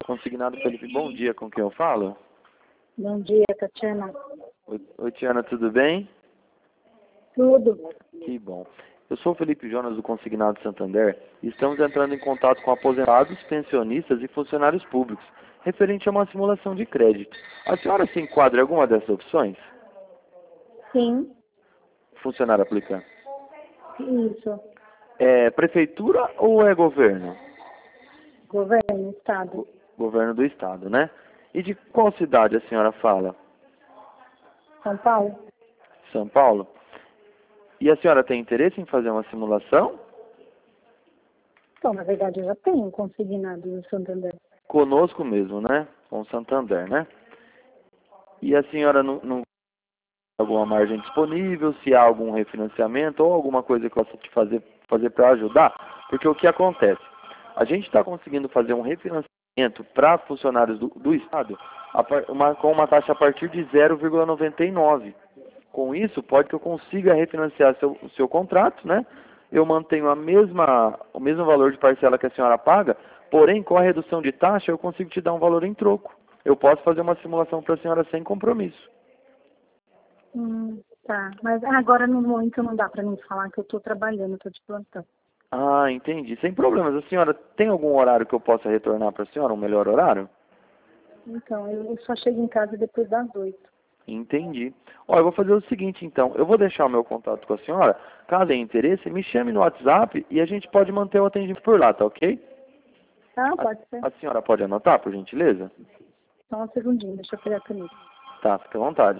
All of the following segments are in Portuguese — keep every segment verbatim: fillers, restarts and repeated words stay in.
Consignado Felipe, bom dia, com quem eu falo? Bom dia, Tatiana. Oi, oi Tiana, tudo bem? Tudo. Que bom. Eu sou o Felipe Jonas do Consignado Santander e estamos entrando em contato com aposentados, pensionistas e funcionários públicos, referente a uma simulação de crédito. A senhora se enquadra em alguma dessas opções? Sim, Funcionário aplicando. isso. É prefeitura ou é governo? Governo, Estado. Go- governo do estado, né? E de qual cidade a senhora fala? São Paulo? São Paulo? E a senhora tem interesse em fazer uma simulação? Então, na verdade, eu já tenho consignado no Santander. Conosco mesmo, né? Com o Santander, né? E a senhora não, não tem alguma margem disponível, se há algum refinanciamento ou alguma coisa que eu possa te fazer, fazer para ajudar? Porque o que acontece? A gente está conseguindo fazer um refinanciamento para funcionários do, do Estado a par- uma, com uma taxa a partir de zero vírgula noventa e nove. Com isso, pode que eu consiga refinanciar seu, o seu contrato, né? Eu mantenho a mesma, o mesmo valor de parcela que a senhora paga, porém, com a redução de taxa, eu consigo te dar um valor em troco. Eu posso fazer uma simulação para a senhora sem compromisso. Hum, tá. Mas agora, no momento, não dá para mim falar que eu estou trabalhando, estou de plantão. Ah, entendi. Sem problemas. A senhora tem algum horário que eu possa retornar para a senhora, um melhor horário? Então, eu só chego em casa depois das oito. Entendi. Ó, eu vou fazer o seguinte, então. Eu vou deixar o meu contato com a senhora. Caso tenha interesse, me chame no WhatsApp e a gente pode manter o atendimento por lá, tá ok? Ah, pode ser. A, a senhora pode anotar, por gentileza? Só um segundinho, deixa eu pegar a caneta. Tá, fica à vontade.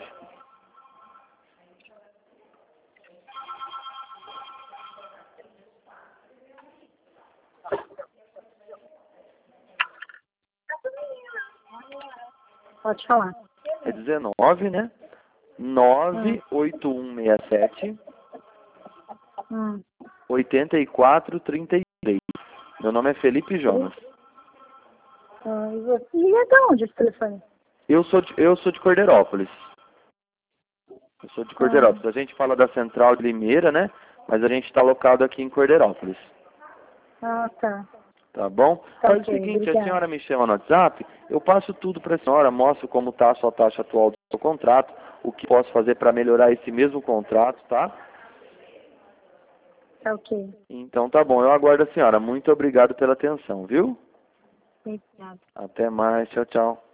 Pode falar. É dezenove, né? nove oito um seis sete, Hum. oito quatro três três. Meu nome é Felipe Jonas. Ah, e você? E é de onde esse telefone? Eu sou de, eu sou de Cordeirópolis. Eu sou de Ah, Cordeirópolis. A gente fala da Central de Limeira, né? Mas a gente está locado aqui em Cordeirópolis. ah, tá. Tá bom? Tá Faz o ok, seguinte, a obrigada. senhora me chama no WhatsApp, eu passo tudo para a senhora, mostro como está a sua taxa atual do seu contrato, o que posso fazer para melhorar esse mesmo contrato, tá? Tá ok. Então tá bom, eu aguardo a senhora. Muito obrigado pela atenção, viu? Obrigada. Até mais, tchau, tchau.